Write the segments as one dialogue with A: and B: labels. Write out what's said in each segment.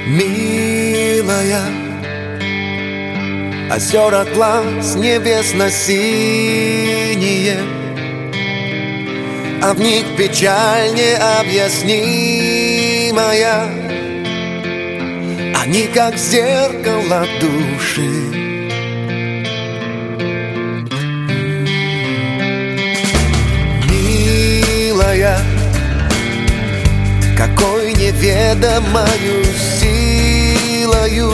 A: Милая, озера глаз небесно-синие, а в них печаль необъяснимая. Они как зеркало души. Милая, какой неведомою силою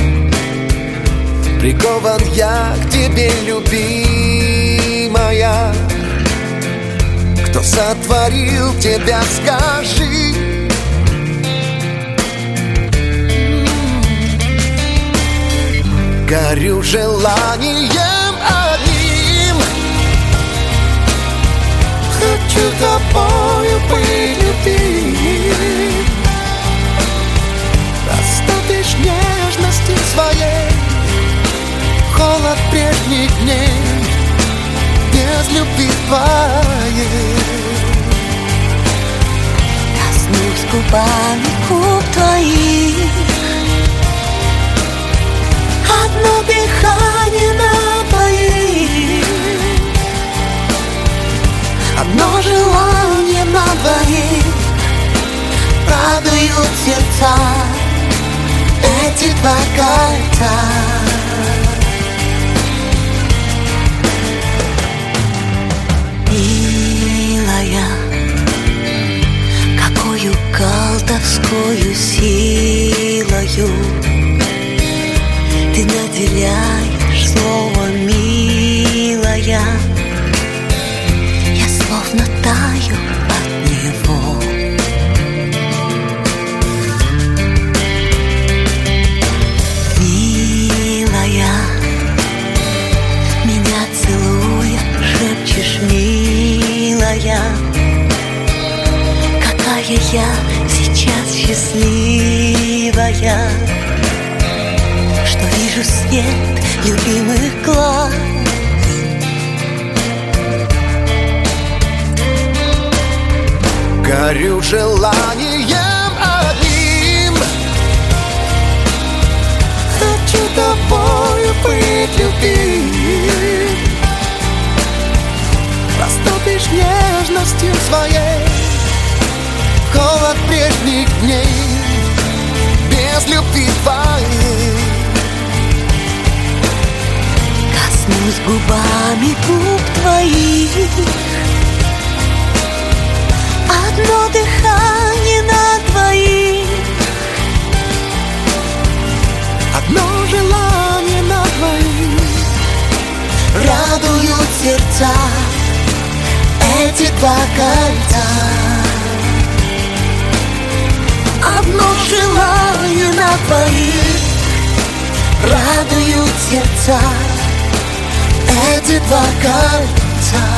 A: прикован я к тебе, любимая. Кто сотворил тебя, скажи? Горю желанием одним, хочу тобою быть, любим. Растопишь нежности своей холод прежних дней, без любви твоей.
B: Коснусь губами губ твоих, одно дыхание на двоих, одно желание на двоих. Радуют сердца эти два кольца. Милая, какою колдовскою силою ты наделяешь слово милая. Я словно таю от него. Милая, меня целуя, шепчешь милая, какая я сейчас счастливая, что вижу свет любимых глаз.
A: Горю желанием одним, хочу тобою быть, любим. Растопишь нежностью своей холод прежних дней, без любви твоей.
B: Коснусь губами губ твоих, одно дыхание на двоих,
A: одно желание на двоих.
B: Радуют сердца эти два кольца. Одно желание на двоих, радуют сердца эти два кольца.